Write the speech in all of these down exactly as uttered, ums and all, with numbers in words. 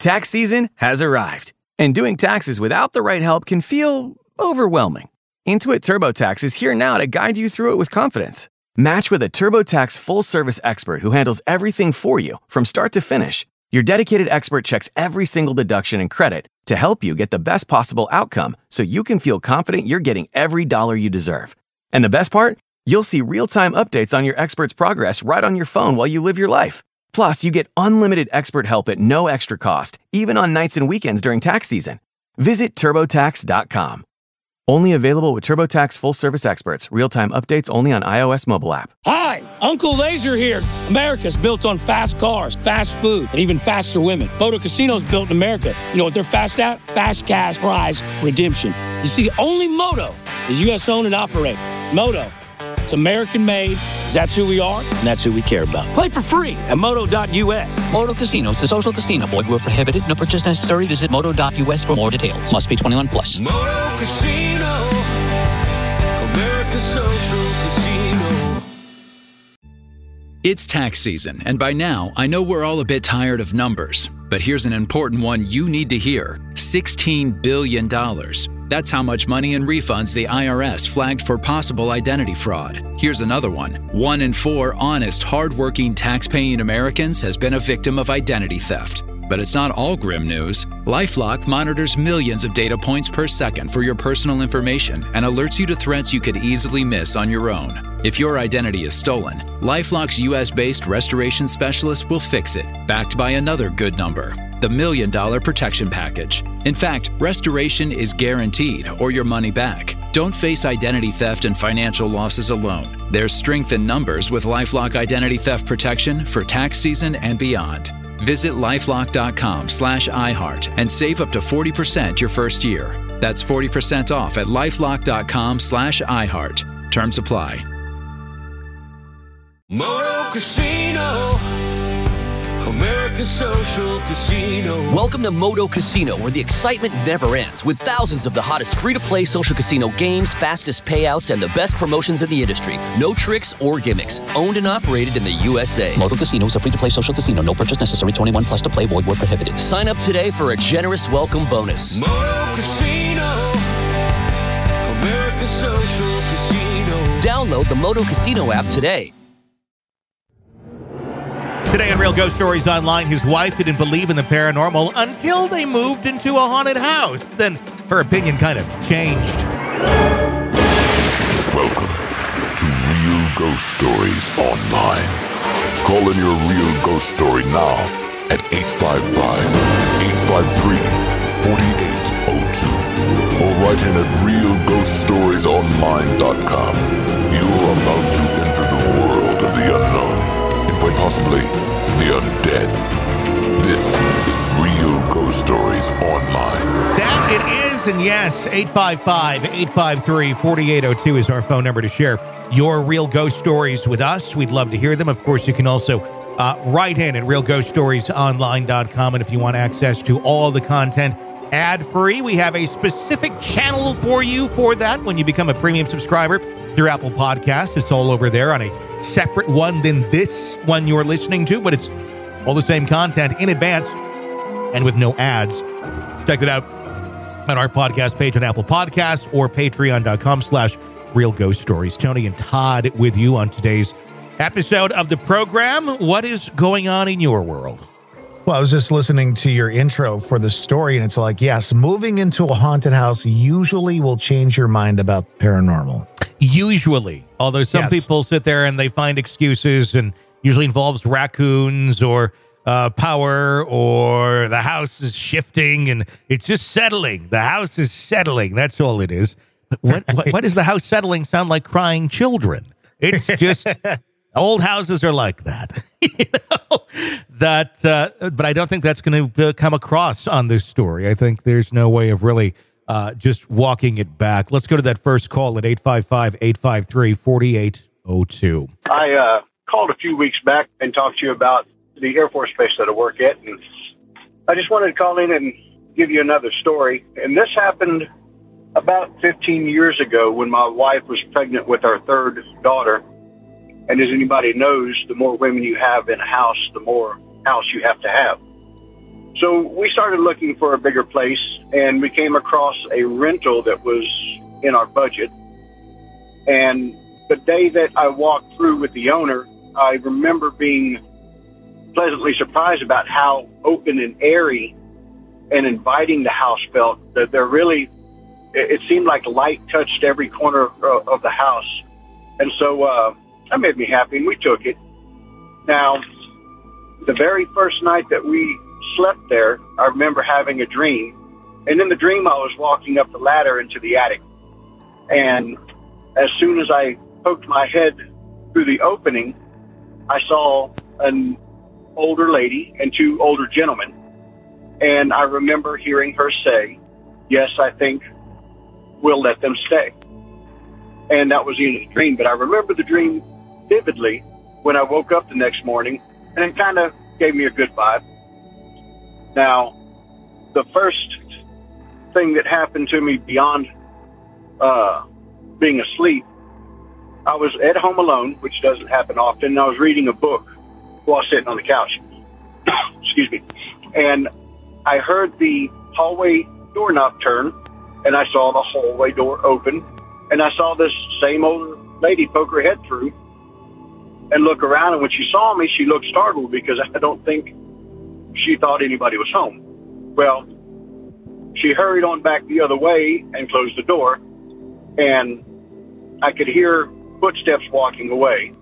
Tax season has arrived, and doing taxes without the right help can feel overwhelming. Intuit TurboTax is here now to guide you through it with confidence. Match with a TurboTax full-service expert who handles everything for you from start to finish. Your dedicated expert checks every single deduction and credit to help you get the best possible outcome so you can feel confident you're getting every dollar you deserve. And the best part? You'll see real-time updates on your expert's progress right on your phone while you live your life. Plus, you get unlimited expert help at no extra cost, even on nights and weekends during tax season. Visit TurboTax dot com. Only available with TurboTax full-service experts. Real-time updates only on iOS mobile app. Hi, Uncle Laser here. America's built on fast cars, fast food, and even faster women. Moto Casino's built in America. You know what they're fast at? Fast cash prize redemption. You see, only Moto is U S owned and operated. Moto. It's American-made, because that's who we are, and that's who we care about. Play for free at moto dot U S. Moto Casinos, the social casino. Void where prohibited. No purchase necessary. Visit moto dot U S for more details. Must be twenty-one plus. Moto Casino, America's social casino. It's tax season, and by now, I know we're all a bit tired of numbers. But here's an important one you need to hear. sixteen billion dollars. That's how much money in refunds the I R S flagged for possible identity fraud. Here's another one. One in four honest, hardworking, tax-paying Americans has been a victim of identity theft. But it's not all grim news. LifeLock monitors millions of data points per second for your personal information and alerts you to threats you could easily miss on your own. If your identity is stolen, LifeLock's U S-based restoration specialist will fix it, backed by another good number. The Million Dollar Protection Package. In fact, restoration is guaranteed or your money back. Don't face identity theft and financial losses alone. There's strength in numbers with LifeLock Identity Theft Protection for tax season and beyond. Visit lifelock dot com slash iHeart and save up to forty percent your first year. That's forty percent off at lifelock dot com slash iHeart. Terms apply. Moto Casino, America's social casino. Welcome to Moto Casino, where the excitement never ends, with thousands of the hottest free-to-play social casino games, fastest payouts, and the best promotions in the industry. No tricks or gimmicks. Owned and operated in the U S A. Moto Casino is a free-to-play social casino. No purchase necessary. twenty-one plus to play. Void where prohibited. Sign up today for a generous welcome bonus. Moto Casino, America's social casino. Download the Moto Casino app today. Today on Real Ghost Stories Online, his wife didn't believe in the paranormal until they moved into a haunted house. Then her opinion kind of changed. Welcome to Real Ghost Stories Online. Call in your real ghost story now at eight five five, eight five three, four eight zero two or write in at real ghost stories online dot com. You're about to enter the world of the unknown. Quite possibly the undead. This is Real Ghost Stories Online. That it is, and yes, eight five five, eight five three, four eight zero two is our phone number to share your real ghost stories with us. We'd love to hear them. Of course, you can also uh, write in at real ghost stories online dot com, and if you want access to all the content ad-free, we have a specific channel for you for that when you become a premium subscriber through Apple Podcasts. It's all over there on a separate one than this one you're listening to, but it's all the same content in advance and with no ads. Check it out on our podcast page on Apple Podcasts or patreon dot com slash real ghost stories. Tony and Todd with you on today's episode of the program. What is going on in your world? Well, I was just listening to your intro for the story, and it's like, yes, moving into a haunted house usually will change your mind about paranormal. Usually, although some yes. people sit there and they find excuses, and usually involves raccoons or uh, power, or the house is shifting and it's just settling. The house is settling. That's all it is. But what, what, what does the house settling sound like? Crying children. It's just old houses are like that. you know that, uh, but I don't think that's going to uh, come across on this story. I think there's no way of really uh, just walking it back. Let's go to that first call at eight five five, eight five three, four eight zero two. I uh, called a few weeks back and talked to you about the Air Force Base that I work at, and I just wanted to call in and give you another story. And this happened about fifteen years ago when my wife was pregnant with our third daughter. And as anybody knows, the more women you have in a house, the more house you have to have. So we started looking for a bigger place, and we came across a rental that was in our budget. And the day that I walked through with the owner, I remember being pleasantly surprised about how open and airy and inviting the house felt. That there really, it seemed like light touched every corner of, of the house. And so uh, that made me happy, and we took it. Now, the very first night that we slept there, I remember having a dream. And in the dream, I was walking up the ladder into the attic. And as soon as I poked my head through the opening, I saw an older lady and two older gentlemen. And I remember hearing her say, "Yes, I think we'll let them stay." And that was in the dream. But I remember the dream vividly when I woke up the next morning, and it kind of gave me a good vibe. Now, the first thing that happened to me beyond uh, being asleep, I was at home alone, which doesn't happen often, and I was reading a book while sitting on the couch. Excuse me. And I heard the hallway doorknob turn, and I saw the hallway door open, and I saw this same old lady poke her head through and look around, and when she saw me, she looked startled because I don't think she thought anybody was home. Well, she hurried on back the other way and closed the door, and I could hear footsteps walking away.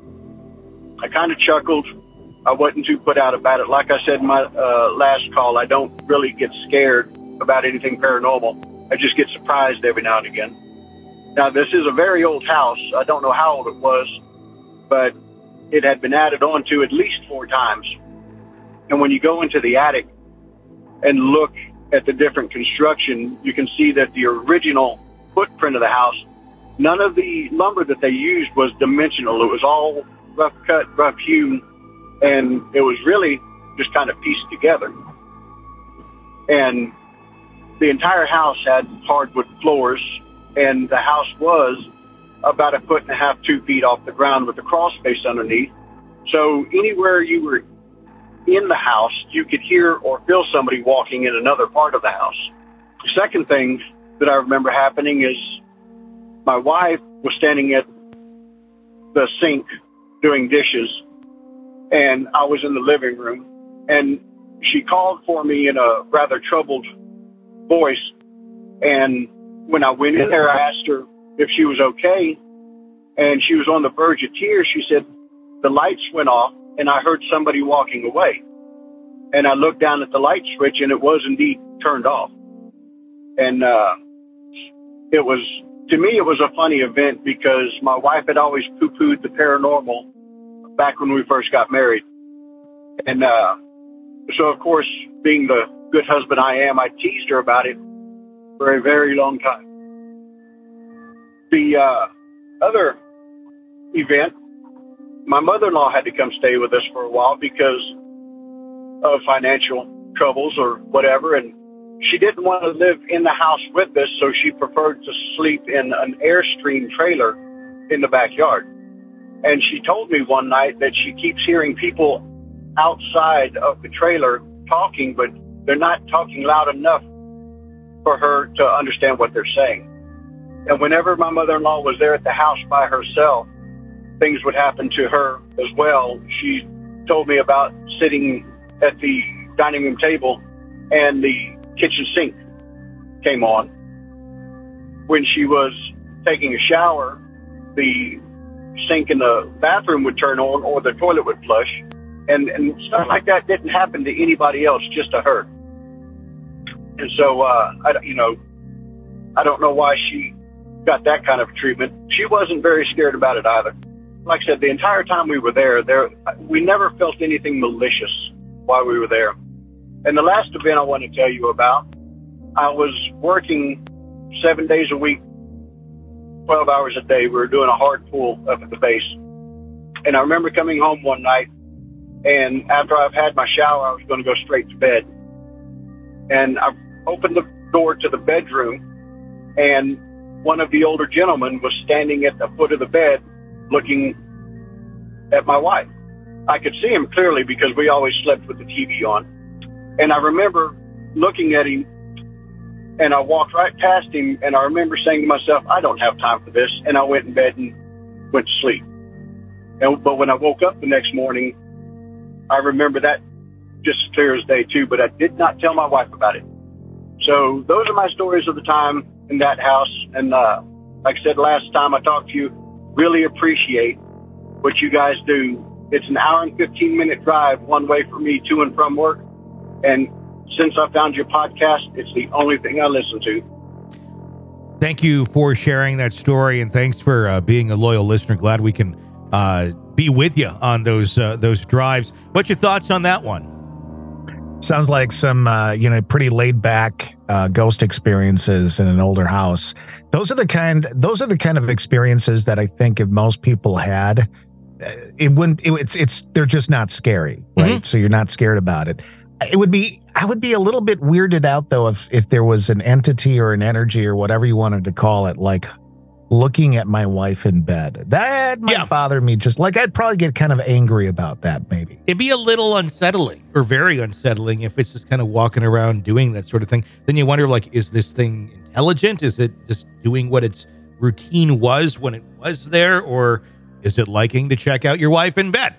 I kind of chuckled. I wasn't too put out about it. Like I said in my uh, last call, I don't really get scared about anything paranormal. I just get surprised every now and again. Now, this is a very old house. I don't know how old it was, but it had been added on to at least four times. And when you go into the attic and look at the different construction, you can see that the original footprint of the house, none of the lumber that they used was dimensional. It was all rough cut, rough hewn, and it was really just kind of pieced together. And the entire house had hardwood floors, and the house was about a foot and a half, two feet off the ground with a crawl space underneath. So anywhere you were in the house, you could hear or feel somebody walking in another part of the house. The second thing that I remember happening is my wife was standing at the sink doing dishes, and I was in the living room, and she called for me in a rather troubled voice. And when I went in there, I asked her if she was okay, and she was on the verge of tears. She said, "The lights went off, and I heard somebody walking away." And I looked down at the light switch, and it was indeed turned off. And uh, it was, to me, it was a funny event because my wife had always poo-pooed the paranormal back when we first got married. And uh, so, of course, being the good husband I am, I teased her about it for a very long time. The uh, other event, my mother-in-law had to come stay with us for a while because of financial troubles or whatever, and she didn't want to live in the house with us, so she preferred to sleep in an Airstream trailer in the backyard. And she told me one night that she keeps hearing people outside of the trailer talking, but they're not talking loud enough for her to understand what they're saying. And whenever my mother-in-law was there at the house by herself, things would happen to her as well. She told me about sitting at the dining room table and the kitchen sink came on. When she was taking a shower, the sink in the bathroom would turn on or the toilet would flush. And, and stuff like that didn't happen to anybody else, just to her. And so, uh, I, you know, I don't know why she got that kind of treatment. She wasn't very scared about it either. Like I said, the entire time we were there, there we never felt anything malicious while we were there. And the last event I want to tell you about, I was working seven days a week, twelve hours a day. We were doing a hard pull up at the base. And I remember coming home one night, and after I've had my shower, I was going to go straight to bed. And I opened the door to the bedroom, and one of the older gentlemen was standing at the foot of the bed looking at my wife. I could see him clearly because we always slept with the T V on. And I remember looking at him, and I walked right past him, and I remember saying to myself, I don't have time for this. And I went in bed and went to sleep. And, but when I woke up the next morning, I remember that just as clear as day, too. But I did not tell my wife about it. So those are my stories of the time in that house. And uh, like I said last time I talked to you, really appreciate what you guys do. It's an hour and fifteen minute drive one way for me to and from work. And since I found your podcast, it's the only thing I listen to. Thank you for sharing that story, and thanks for uh, being a loyal listener. Glad we can uh, be with you on those uh, those drives. What's your thoughts on that one? Sounds like some, uh, you know, pretty laid back uh, ghost experiences in an older house. Those are the kind. Those are the kind of experiences that I think if most people had, it wouldn't. It, it's it's they're just not scary, right? Mm-hmm. So you're not scared about it. It would be. I would be a little bit weirded out though if if there was an entity or an energy or whatever you wanted to call it, like looking at my wife in bed. That might yeah. bother me. Just like I'd probably get kind of angry about that. Maybe it'd be a little unsettling or very unsettling if it's just kind of walking around doing that sort of thing. Then you wonder, like, is this thing intelligent? Is it just doing what its routine was when it was there, or is it liking to check out your wife in bed?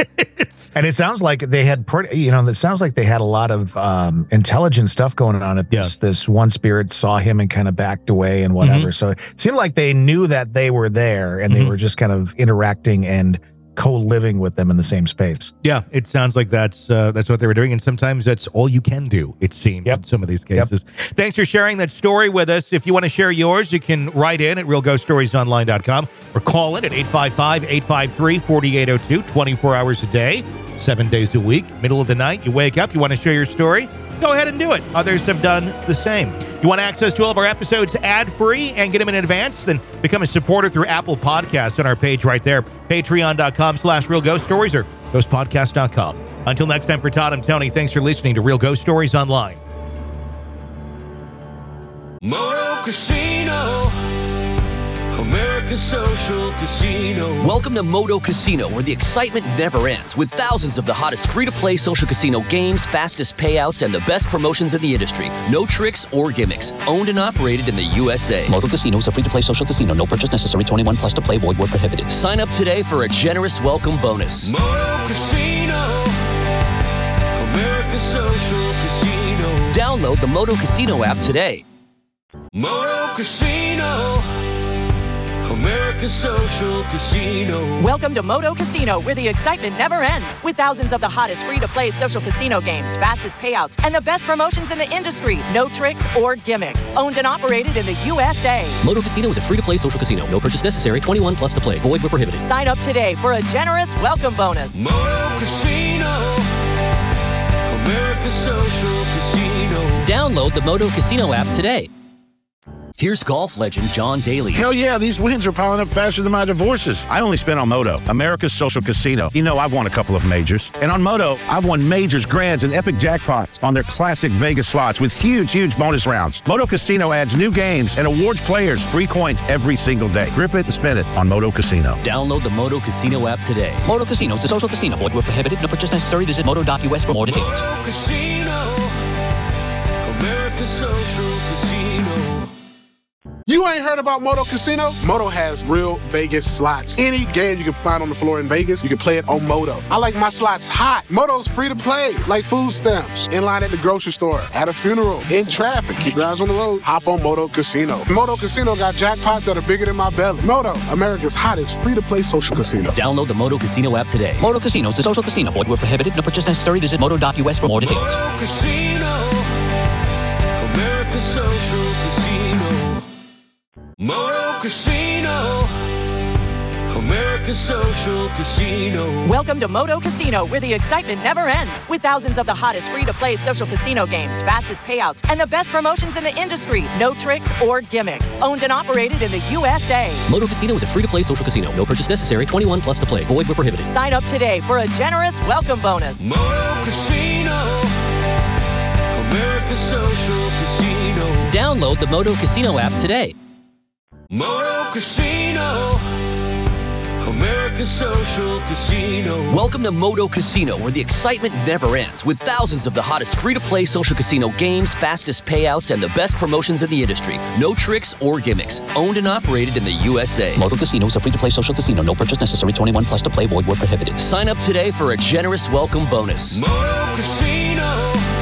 And it sounds like they had pretty, you know, it sounds like they had a lot of um, intelligent stuff going on. If this, yeah. this one spirit saw him and kind of backed away and whatever. Mm-hmm. So it seemed like they knew that they were there and mm-hmm. they were just kind of interacting and co-living with them in the same space. Yeah, it sounds like that's uh, that's what they were doing. And sometimes that's all you can do, it seems, yep. in some of these cases. Yep. Thanks for sharing that story with us. If you want to share yours, you can write in at real ghost stories online dot com or call in at eight five five, eight five three, four eight zero two, twenty-four hours a day, seven days a week. Middle of the night, you wake up, you want to share your story, go ahead and do it. Others have done the same. You want access to all of our episodes ad-free and get them in advance? Then become a supporter through Apple Podcasts on our page right there, patreon.com slash Real Ghost Stories or ghost podcast dot com. Until next time, for Todd and Tony, thanks for listening to Real Ghost Stories Online. Moto Casino, America's social casino. Welcome to Moto Casino, where the excitement never ends, with thousands of the hottest free-to-play social casino games, fastest payouts, and the best promotions in the industry. No tricks or gimmicks. Owned and operated in the U S A. Moto Casino is a free-to-play social casino. No purchase necessary. twenty-one plus to play. Void where prohibited. Sign up today for a generous welcome bonus. Moto Casino, America's social casino. Download the Moto Casino app today. Moto Casino, America's social casino. Welcome to Moto Casino, where the excitement never ends. With thousands of the hottest free-to-play social casino games, fastest payouts, and the best promotions in the industry. No tricks or gimmicks. Owned and operated in the U S A. Moto Casino is a free-to-play social casino. No purchase necessary. twenty-one plus to play. Void where prohibited. Sign up today for a generous welcome bonus. Moto Casino, America's social casino. Download the Moto Casino app today. Here's golf legend John Daly. Hell yeah, these wins are piling up faster than my divorces. I only spent on Moto, America's social casino. You know, I've won a couple of majors. And on Moto, I've won majors, grands, and epic jackpots on their classic Vegas slots with huge, huge bonus rounds. Moto Casino adds new games and awards players free coins every single day. Grip it and spend it on Moto Casino. Download the Moto Casino app today. Moto Casino is a social casino. Void where prohibited. No purchase necessary. Visit moto dot U S for more details. Moto Casino, America's social casino. You ain't heard about Moto Casino? Moto has real Vegas slots. Any game you can find on the floor in Vegas, you can play it on Moto. I like my slots hot. Moto's free to play, like food stamps, in line at the grocery store, at a funeral, in traffic. Keep your eyes on the road. Hop on Moto Casino. Moto Casino got jackpots that are bigger than my belly. Moto, America's hottest free-to-play social casino. Download the Moto Casino app today. Moto Casino is a social casino. Void where prohibited. No purchase necessary. Visit moto dot U S for more details. Moto Casino, America's social casino. Moto Casino, America's social casino. Welcome to Moto Casino, where the excitement never ends. With thousands of the hottest free-to-play social casino games, fastest payouts, and the best promotions in the industry. No tricks or gimmicks. Owned and operated in the U S A. Moto Casino is a free-to-play social casino. No purchase necessary. twenty-one plus to play. Void where prohibited. Sign up today for a generous welcome bonus. Moto Casino, America's social casino. Download the Moto Casino app today. Moto Casino, America's Social Casino. Welcome to Moto Casino, where the excitement never ends, with thousands of the hottest free-to-play social casino games, fastest payouts, and the best promotions in the industry. No tricks or gimmicks. Owned and operated in the U S A. Moto Casino is a free-to-play social casino. No purchase necessary. twenty-one plus to play. Void where prohibited. Sign up today for a generous welcome bonus. Moto Casino.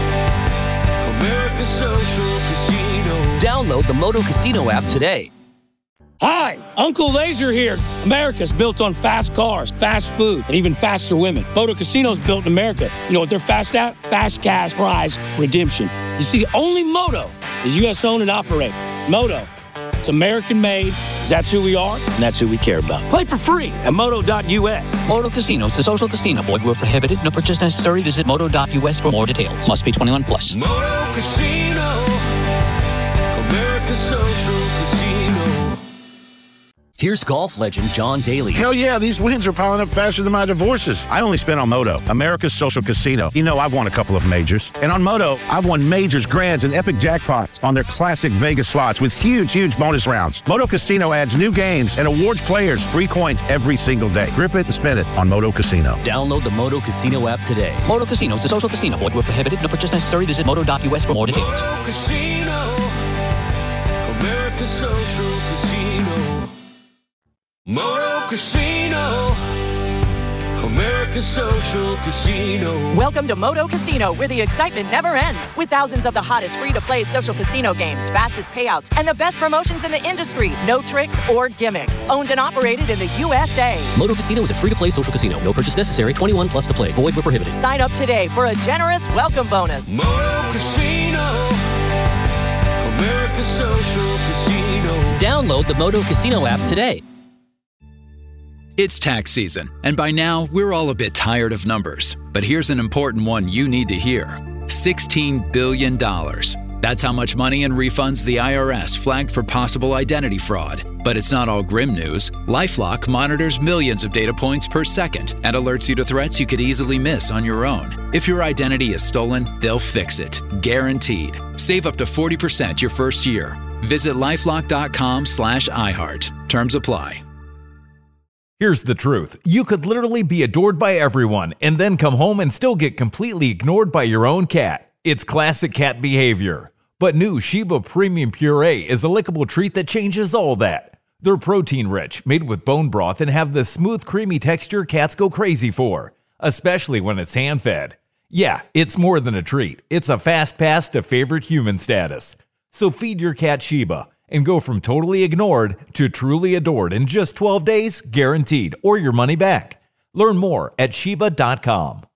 America's Social Casino. Download the Moto Casino app today. Hi, Uncle Laser here. America's built on fast cars, fast food, and even faster women. Moto Casino's built in America. You know what they're fast at? Fast cash prize redemption. You see, only Moto is U S owned and operated. Moto, it's American made, because that's who we are, and that's who we care about. Play for free at moto dot U S. Moto Casino is the social casino. Void where prohibited. No purchase necessary. Visit moto dot U S for more details. Must be twenty-one plus. Moto Casino. America's Social Casino. Here's golf legend John Daly. Hell yeah, these wins are piling up faster than my divorces. I only spent on Moto, America's Social Casino. You know, I've won a couple of majors. And on Moto, I've won majors, grands, and epic jackpots on their classic Vegas slots with huge, huge bonus rounds. Moto Casino adds new games and awards players free coins every single day. Grip it and spin it on Moto Casino. Download the Moto Casino app today. Moto Casino is the social casino. Void where prohibited. No purchase necessary. Visit moto dot U S for more details. Moto Casino. America's Social Casino. Moto Casino. America's Social Casino. Welcome to Moto Casino, where the excitement never ends. With thousands of the hottest free-to-play social casino games, fastest payouts, and the best promotions in the industry. No tricks or gimmicks. Owned and operated in the U S A. Moto Casino is a free-to-play social casino. No purchase necessary. twenty-one plus to play. Void where prohibited. Sign up today for a generous welcome bonus. Moto Casino. America's Social Casino. Download the Moto Casino app today. It's tax season, and by now, we're all a bit tired of numbers. But here's an important one you need to hear. sixteen billion dollars. That's how much money in refunds the I R S flagged for possible identity fraud. But it's not all grim news. LifeLock monitors millions of data points per second and alerts you to threats you could easily miss on your own. If your identity is stolen, they'll fix it. Guaranteed. Save up to forty percent your first year. Visit lifelock dot com slash iHeart. Terms apply. Here's the truth. You could literally be adored by everyone and then come home and still get completely ignored by your own cat. It's classic cat behavior. But new Sheba Premium Puree is a lickable treat that changes all that. They're protein-rich, made with bone broth, and have the smooth, creamy texture cats go crazy for, especially when it's hand-fed. Yeah, it's more than a treat. It's a fast pass to favorite human status. So feed your cat Sheba and go from totally ignored to truly adored in just twelve days, guaranteed, or your money back. Learn more at Sheba dot com.